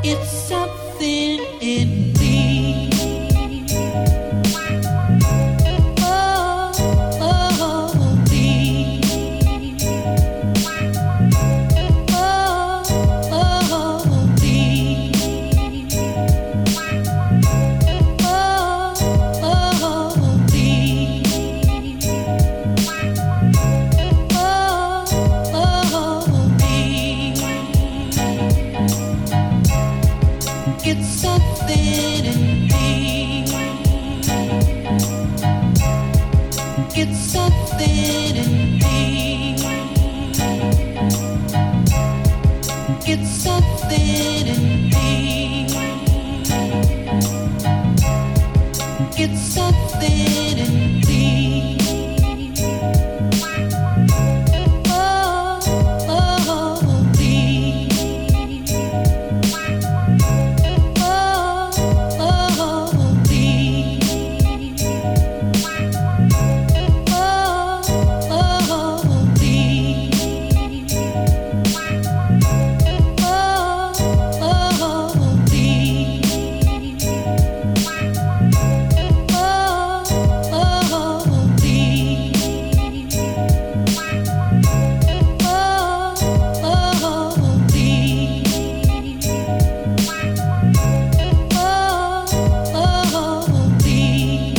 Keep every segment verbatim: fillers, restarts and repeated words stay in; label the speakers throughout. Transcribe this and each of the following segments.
Speaker 1: It's something in me. Oh, oh, me. Oh, oh, me. Oh, oh, me. Oh, oh, me. It's something in me. It's something in me. It's something in me. It's something in me. Oh, oh, me. Oh, oh, me. Oh, oh, me. Oh, oh, me. Oh, oh, me. Oh, oh, me. Oh, oh, me.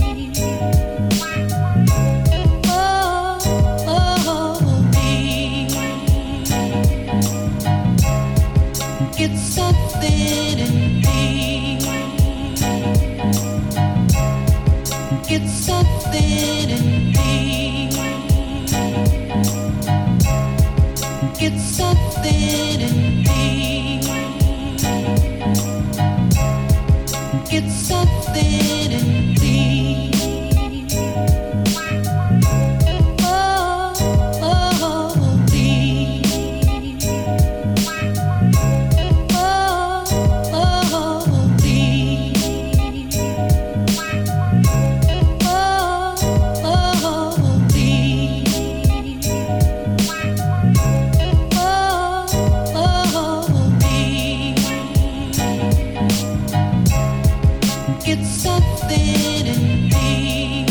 Speaker 1: Oh, oh, me. It's something in me. It's something in me. It's something in me. It's something in me. Oh, oh, me. Oh, oh, me. Oh, oh, me. Oh, oh, me. It's something in me.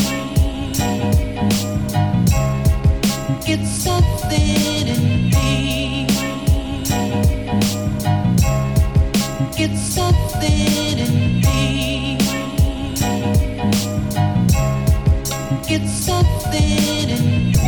Speaker 1: It's something in me. It's something in me. It's something in me.